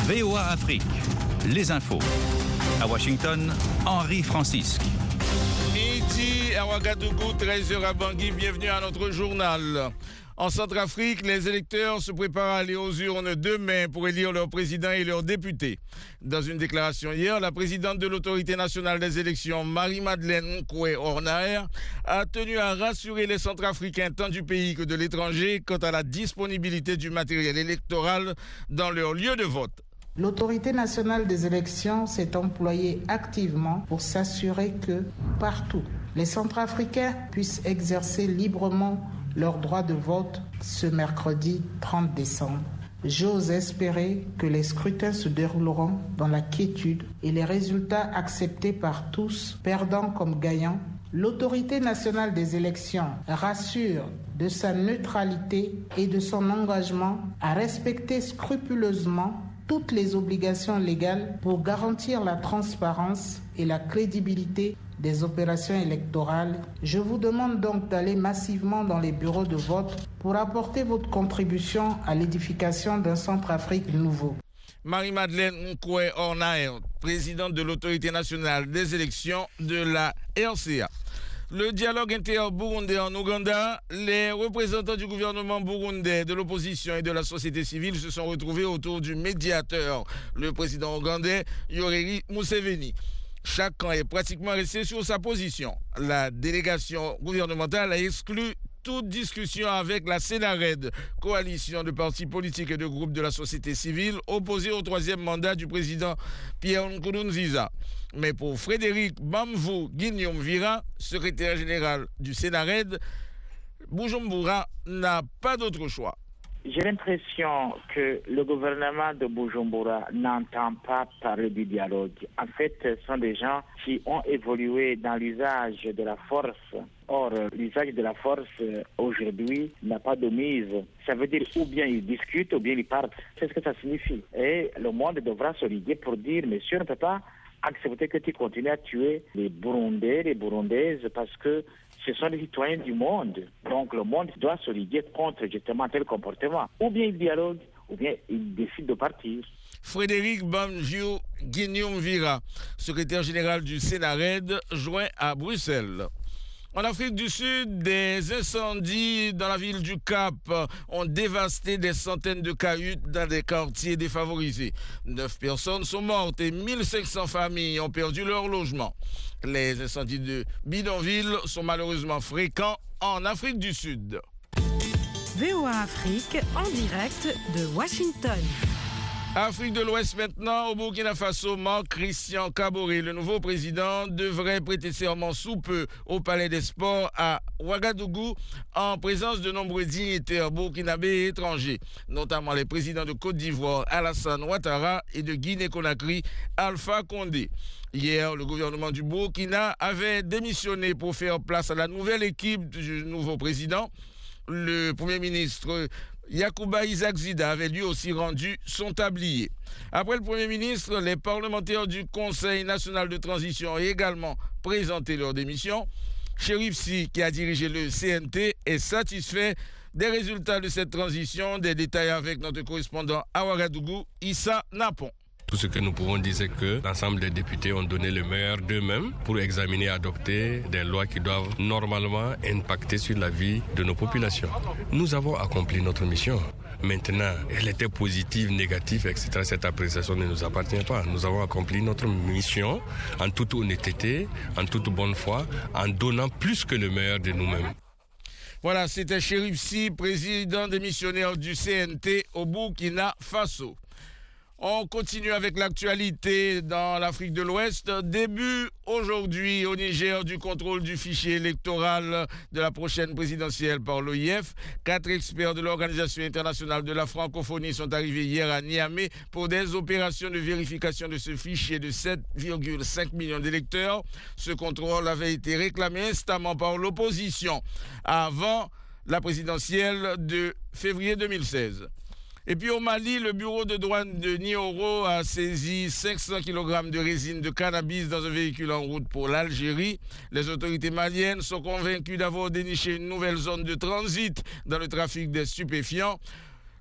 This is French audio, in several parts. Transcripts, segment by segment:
VOA Afrique, les infos. À Washington, Henri Francisque. Midi à Ouagadougou, 13h à Bangui, bienvenue à notre journal. En Centrafrique, les électeurs se préparent à aller aux urnes demain pour élire leur président et leurs députés. Dans une déclaration hier, la présidente de l'Autorité nationale des élections, Marie-Madeleine Nkoué-Ornaer, a tenu à rassurer les Centrafricains tant du pays que de l'étranger quant à la disponibilité du matériel électoral dans leur lieu de vote. L'Autorité nationale des élections s'est employée activement pour s'assurer que, partout, les Centrafricains puissent exercer librement leur droit de vote ce mercredi 30 décembre. J'ose espérer que les scrutins se dérouleront dans la quiétude et les résultats acceptés par tous, perdants comme gagnants. L'Autorité nationale des élections rassure de sa neutralité et de son engagement à respecter scrupuleusement toutes les obligations légales pour garantir la transparence et la crédibilité des opérations électorales. Je vous demande donc d'aller massivement dans les bureaux de vote pour apporter votre contribution à l'édification d'un Centrafrique nouveau. Marie-Madeleine Nkoué-Ornaer, présidente de l'Autorité nationale des élections de la RCA. Le dialogue inter-burundais en Ouganda, les représentants du gouvernement burundais, de l'opposition et de la société civile se sont retrouvés autour du médiateur, le président ougandais Yoweri Museveni. Chaque camp est pratiquement resté sur sa position. La délégation gouvernementale a exclu toute discussion avec la Sénared, coalition de partis politiques et de groupes de la société civile opposés au troisième mandat du président Pierre Nkurunziza. Mais pour Frédéric Bamvou Guignomvira, secrétaire général du Sénared, Bujumbura n'a pas d'autre choix. J'ai l'impression que le gouvernement de Bujumbura n'entend pas parler du dialogue. En fait, ce sont des gens qui ont évolué dans l'usage de la force. Or, l'usage de la force aujourd'hui n'a pas de mise. Ça veut dire ou bien ils discutent ou bien ils partent. C'est ce que ça signifie. Et le monde devra se liguer pour dire, monsieur, on ne peut pas accepter que tu continues à tuer les Burundais, les Burundaises, parce que ce sont les citoyens du monde. Donc le monde doit se liguer contre justement tel comportement. Ou bien il dialogue, ou bien il décide de partir. Frédéric Bamvou Guignomvira, secrétaire général du Sénared, joint à Bruxelles. En Afrique du Sud, des incendies dans la ville du Cap ont dévasté des centaines de cahutes dans des quartiers défavorisés. 9 personnes sont mortes et 1500 familles ont perdu leur logement. Les incendies de bidonvilles sont malheureusement fréquents en Afrique du Sud. VOA Afrique en direct de Washington. Afrique de l'Ouest maintenant, au Burkina Faso, Marc-Christian Kaboré, le nouveau président, devrait prêter serment sous peu au Palais des Sports à Ouagadougou en présence de nombreux dignitaires burkinabés et étrangers, notamment les présidents de Côte d'Ivoire Alassane Ouattara et de Guinée-Conakry Alpha Condé. Hier, le gouvernement du Burkina avait démissionné pour faire place à la nouvelle équipe du nouveau président. Le Premier ministre Yacouba Isaac Zida avait lui aussi rendu son tablier. Après le Premier ministre, les parlementaires du Conseil national de transition ont également présenté leur démission. Chérif Sy, qui a dirigé le CNT, est satisfait des résultats de cette transition. Des détails avec notre correspondant à Ouagadougou, Issa Napon. Tout ce que nous pouvons dire, c'est que l'ensemble des députés ont donné le meilleur d'eux-mêmes pour examiner et adopter des lois qui doivent normalement impacter sur la vie de nos populations. Nous avons accompli notre mission. Maintenant, elle était positive, négative, etc. Cette appréciation ne nous appartient pas. Nous avons accompli notre mission en toute honnêteté, en toute bonne foi, en donnant plus que le meilleur de nous-mêmes. Voilà, c'était Chérif Sy, président démissionnaire du CNT au Burkina Faso. On continue avec l'actualité dans l'Afrique de l'Ouest. Début aujourd'hui au Niger du contrôle du fichier électoral de la prochaine présidentielle par l'OIF. 4 experts de l'Organisation internationale de la francophonie sont arrivés hier à Niamey pour des opérations de vérification de ce fichier de 7,5 millions d'électeurs. Ce contrôle avait été réclamé instamment par l'opposition avant la présidentielle de février 2016. Et puis au Mali, le bureau de douane de Nioro a saisi 500 kg de résine de cannabis dans un véhicule en route pour l'Algérie. Les autorités maliennes sont convaincues d'avoir déniché une nouvelle zone de transit dans le trafic des stupéfiants.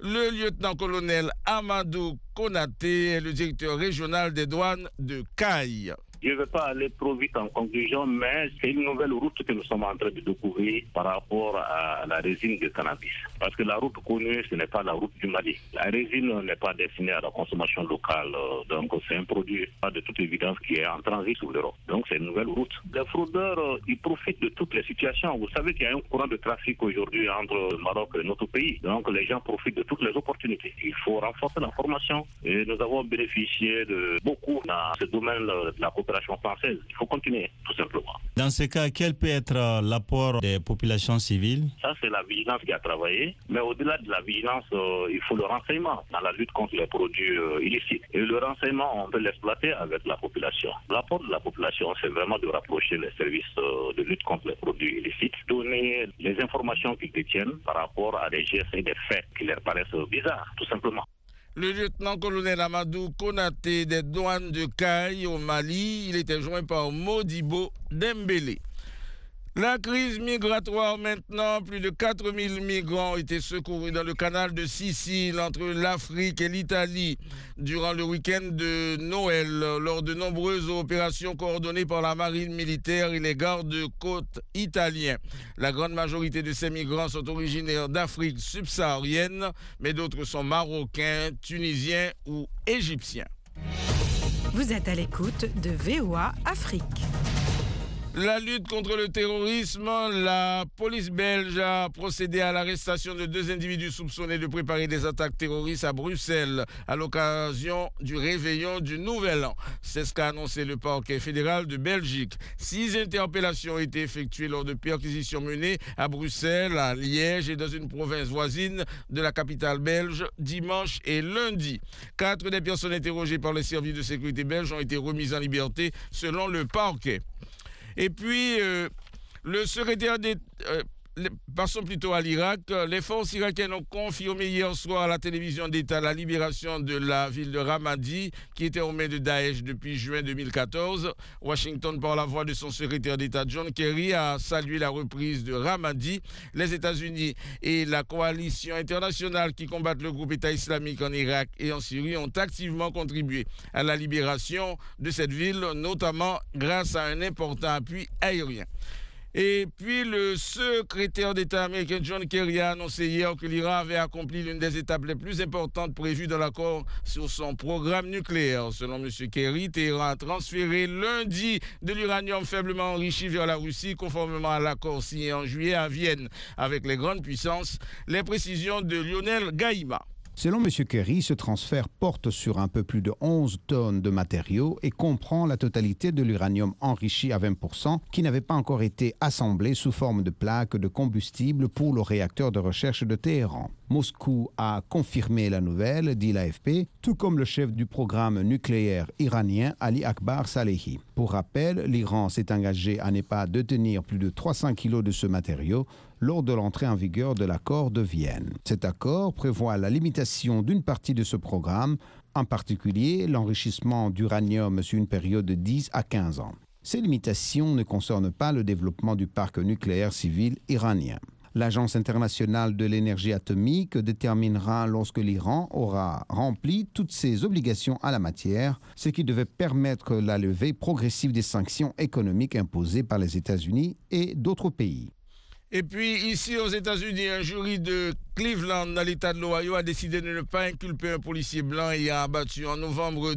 Le lieutenant-colonel Amadou Konaté est le directeur régional des douanes de Caille. Je ne vais pas aller trop vite en conclusion, mais c'est une nouvelle route que nous sommes en train de découvrir par rapport à la résine de cannabis. Parce que la route connue, ce n'est pas la route du Mali. La résine n'est pas destinée à la consommation locale, donc c'est un produit de toute évidence qui est en transit sur l'Europe. Donc c'est une nouvelle route. Les fraudeurs, ils profitent de toutes les situations. Vous savez qu'il y a un courant de trafic aujourd'hui entre le Maroc et notre pays. Donc les gens profitent de toutes les opportunités. Il faut renforcer la formation et nous avons bénéficié de beaucoup dans ce domaine de la coopération française. Il faut continuer, tout simplement. Dans ce cas, quel peut être l'apport des populations civiles? Ça, c'est la vigilance qui a travaillé. Mais au-delà de la vigilance, il faut le renseignement dans la lutte contre les produits illicites. Et le renseignement, on peut l'exploiter avec la population. L'apport de la population, c'est vraiment de rapprocher les services de lutte contre les produits illicites, donner les informations qu'ils détiennent par rapport à des gestes et des faits qui leur paraissent bizarres, tout simplement. Le lieutenant-colonel Amadou Konaté des douanes de Caille au Mali, il était joint par Modibo Dembélé. La crise migratoire maintenant, plus de 4000 migrants ont été secourus dans le canal de Sicile entre l'Afrique et l'Italie durant le week-end de Noël lors de nombreuses opérations coordonnées par la marine militaire et les gardes-côtes italiens. La grande majorité de ces migrants sont originaires d'Afrique subsaharienne, mais d'autres sont marocains, tunisiens ou égyptiens. Vous êtes à l'écoute de VOA Afrique. La lutte contre le terrorisme, la police belge a procédé à l'arrestation de 2 individus soupçonnés de préparer des attaques terroristes à Bruxelles à l'occasion du réveillon du Nouvel An. C'est ce qu'a annoncé le parquet fédéral de Belgique. 6 interpellations ont été effectuées lors de perquisitions menées à Bruxelles, à Liège et dans une province voisine de la capitale belge dimanche et lundi. 4 des personnes interrogées par les services de sécurité belges ont été remises en liberté selon le parquet. Et puis, le secrétaire d'État, passons plutôt à l'Irak. Les forces irakiennes ont confirmé hier soir à la télévision d'État la libération de la ville de Ramadi, qui était aux mains de Daesh depuis juin 2014. Washington, par la voix de son secrétaire d'État John Kerry, a salué la reprise de Ramadi. Les États-Unis et la coalition internationale qui combattent le groupe État islamique en Irak et en Syrie ont activement contribué à la libération de cette ville, notamment grâce à un important appui aérien. Et puis le secrétaire d'État américain John Kerry a annoncé hier que l'Iran avait accompli l'une des étapes les plus importantes prévues dans l'accord sur son programme nucléaire. Selon M. Kerry, Téhéran a transféré lundi de l'uranium faiblement enrichi vers la Russie, conformément à l'accord signé en juillet à Vienne avec les grandes puissances. Les précisions de Lionel Gaïma. Selon M. Kerry, ce transfert porte sur un peu plus de 11 tonnes de matériaux et comprend la totalité de l'uranium enrichi à 20% qui n'avait pas encore été assemblé sous forme de plaques de combustible pour le réacteur de recherche de Téhéran. Moscou a confirmé la nouvelle, dit l'AFP, tout comme le chef du programme nucléaire iranien Ali Akbar Salehi. Pour rappel, l'Iran s'est engagé à ne pas détenir plus de 300 kilos de ce matériau lors de l'entrée en vigueur de l'accord de Vienne. Cet accord prévoit la limitation d'une partie de ce programme, en particulier l'enrichissement d'uranium sur une période de 10 à 15 ans. Ces limitations ne concernent pas le développement du parc nucléaire civil iranien. L'Agence internationale de l'énergie atomique déterminera lorsque l'Iran aura rempli toutes ses obligations à la matière, ce qui devait permettre la levée progressive des sanctions économiques imposées par les États-Unis et d'autres pays. Et puis, ici aux États-Unis, un jury de Cleveland, dans l'État de l'Ohio, a décidé de ne pas inculper un policier blanc ayant abattu en novembre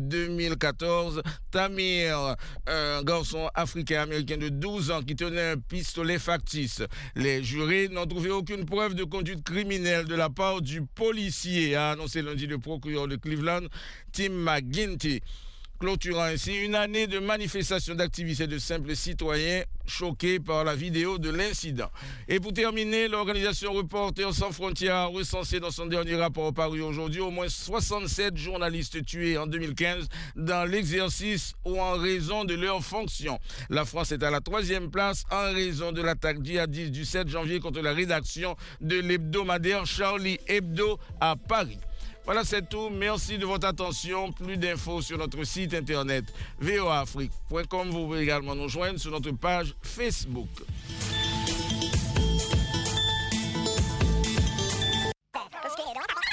2014 Tamir, un garçon africain-américain de 12 ans qui tenait un pistolet factice. Les jurés n'ont trouvé aucune preuve de conduite criminelle de la part du policier, a annoncé lundi le procureur de Cleveland, Tim McGuinty, clôturant ainsi une année de manifestations d'activistes et de simples citoyens choqués par la vidéo de l'incident. Et pour terminer, l'organisation Reporters sans frontières a recensé dans son dernier rapport paru aujourd'hui au moins 67 journalistes tués en 2015 dans l'exercice ou en raison de leur fonction. La France est à la 3e place en raison de l'attaque djihadiste du 7 janvier contre la rédaction de l'hebdomadaire Charlie Hebdo à Paris. Voilà, c'est tout. Merci de votre attention. Plus d'infos sur notre site internet voaafrique.com. Vous pouvez également nous joindre sur notre page Facebook.